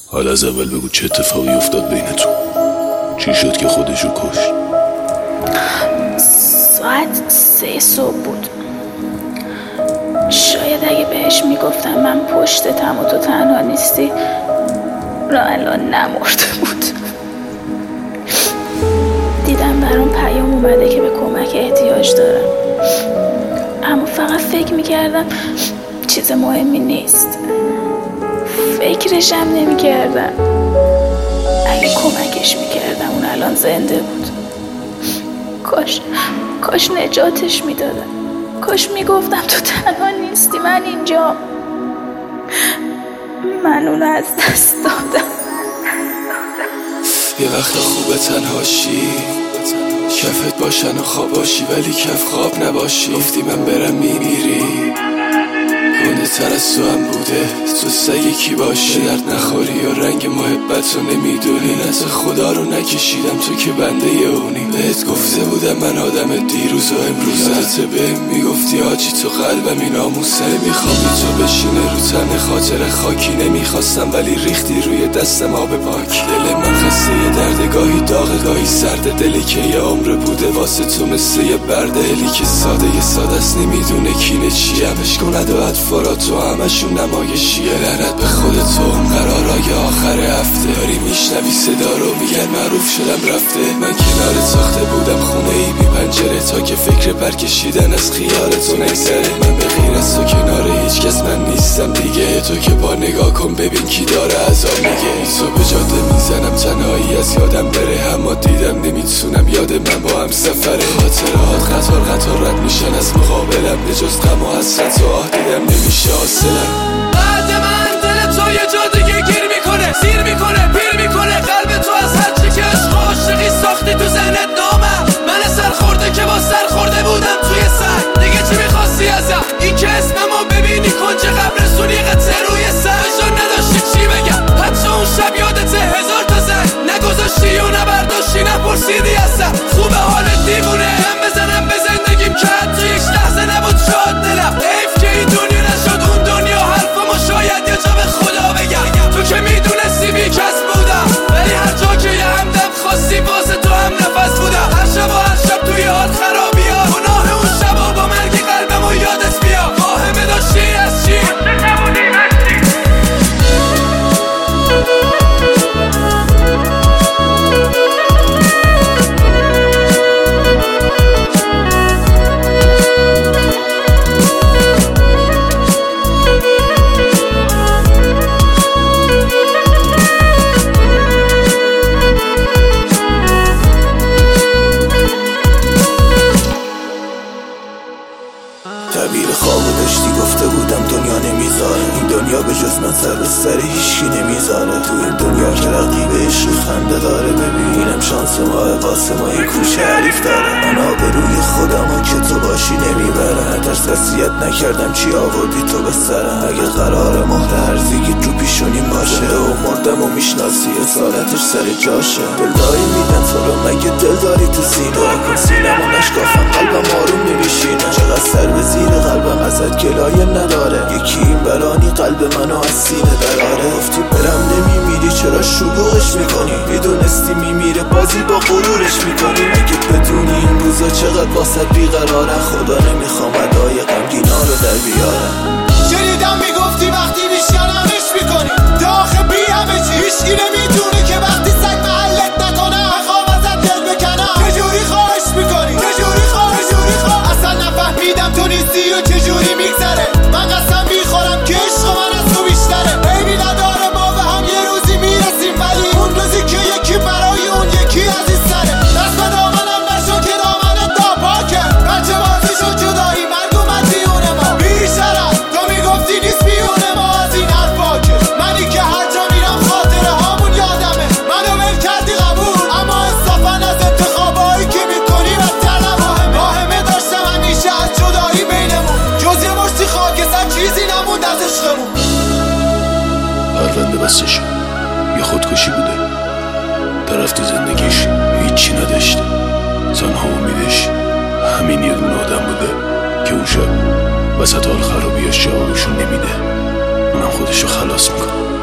حالا از اول بگو چه اتفاقی افتاد بینتون؟ چی شد که خودشو کشت؟ ساعت 3 صبح بود. شاید اگه بهش میگفتم من پشتتم و تو تنها نیستی را الان نمرده بود. دیدم برام پیام اومده که به کمک احتیاج دارم، اما فقط فکر میکردم چیز مهمی نیست. فکرشم نمیکردم اگه کمکش میکردم اون الان زنده بود. کاش نجاتش میدادم. کاش میگفتم تو تنها نیستی، من اینجا. من اونو از دست دادم. یه وقت خوبه تنهاشی، کفت باشن و خواباشی ولی کف خواب نباشی. گفتی من برم میمیری، گنده تر از تو هم بوده. تو سگ کی باشی، درد نخوری یا رنگ محبت رو نمیدونی. نت خدا رو نکشیدم تو که بنده اونی. بهت گفته بودم من آدم دیروز و امروز. یادت بهم میگفتی آجی تو قلبمی ناموسه. میخوابی تو بشینه رو تن خاطر خاکی. نمیخواستم ولی ریختی روی دستم آب پاک. دل من خسته یه درد، گاهی داغ گاهی سرده. دلی که یه عمر بوده واسه تو مثل یه برده. هلی که ساده است نمیدونه کینه چیه. همش کند و اطفارا تو همشون نمایشیه. لعنت به خودت و اون قرارای آخر هفته. داری میشنوی صدا رو میگن معروف شدم رفته. من کنار ساخته بودم خونه ای بی پنجره تا که فکر برکشیدن از خیالتو نگذره. من به غیر از تو کنار هیچ کس من نیستم دیگه. تو که با نگاه کن ببین کی داره عذاب میگه. تو به جاده میزنم تنهایی از یادم بره، اما دیدم نمیتونم یاد من با هم سفره. خاطرات قطار رد میشن از مقابلم، به جز غم و حسرت و آه دیدم نمیشه حاصلم. بعد من دل تو یه جا دیگه گیر میکنه، سیر میکنه، پیر میکنه. قلب تو از هر چی که عشق و عاشقی ساختی تو ذهنت نامم. من سرخورده که با سرخورده بودم توی سر. دیگه چی میخواستی ازم؟ این که اسممو ببینی کنج قبرستون یه قطعه روی سر. جا نداشتی چی بگم، حتی اون شب یادته هزار تا زنگ نگذاشتی و نبرداشتی نپرسیدی اصلا خوبه حالت دیوونه. هم بزنم به زندگیم که حتی یک لحظه نبود شاد دلم. حیف که این دنیا نشد اون دنیا. حرفمو شاید یه جا به خدا بگم. تو که میدونستی بی کس بودم، ولی هر جا که یه همدم خواستی واسه تو هم نفس بودم. هر شب توی حال خرابی ها. گناه اون شبا با مرگی قلبمو یادت بیا. واهمه داشتی از چی؟ تعبیر خوابو داشتی گفته بودم دنیا نمیذاره. این دنیا به جز من سر به سر هیچکی نمیذاره. تو این دنیا که رقیب عشق خنده داره. ببینم شانس ماه واسه ما یه کوچه حریف داره. من آبروی خودمو که تو باشی نمیبره. نترس وصیت نکردم چی آوردی تو به سرم. اگه قرار مهر هرزگی رو پیشونیم باشه و مردم و میشناسی اصالتش سر جاشه. دلداری میدن تو رو مگه دل داری تو سینه. کن سینمو نشکافم قلبم آروم نمیشینه. چقدر سر به زیر قلبم ازت گلایه نداره. یکی این برانی قلب منو از سینه دراره. گفتی برم نمیمیری چرا شلوغش میکنی. میدونستی میمیره بازی با غرورش میکنی. اگه بدونی این روزا چقدر واسه بیقراره. خدا نمیخوام ادای غمگینا رو در بیارم. شنیدم میگفتی وقتی میشکنمش میکنی. داخل بی همه چی هیچکی نمیدونه که وقتی سگ محلت نکنه میخوام ازت دل بکنم. چجوری خواهش میکنی؟ چجوری اصلا نفهمیدم تو نیستی و چجوری میگذره. من قسم میخورم که عشق من از تو بیشتره. عیبی نداره ما به هم یه روزی میرسیم، ولی اون روزی که یکی برای اون یکی عزیزتره. دست به دامنم نشو که دامنت ناپاکه. بچه بازی شد جدایی مرگ اومد بیون ما. بیشترم تو میگفتی نیست بیون ما از این حرفا که. منی که هر جا میرم خاطره هامون یادمه. منو ول کردی قبول، اما انصافا از انتخابایی که میکنی بدتر نماهمه. واهمه داشتم همیشه از جدایی بینمون، جز یه مشتی خاکستر چیزی نموند از عشقمون. پرونده بستش یه خودکشی بوده. طرف تو زندگیش هیچی نداشته، تنها امیدش همین یه دونه آدم بوده که اون شب وسط حال خرابیاش جوابشون نمیده. اونم خودشو خلاص میکنه.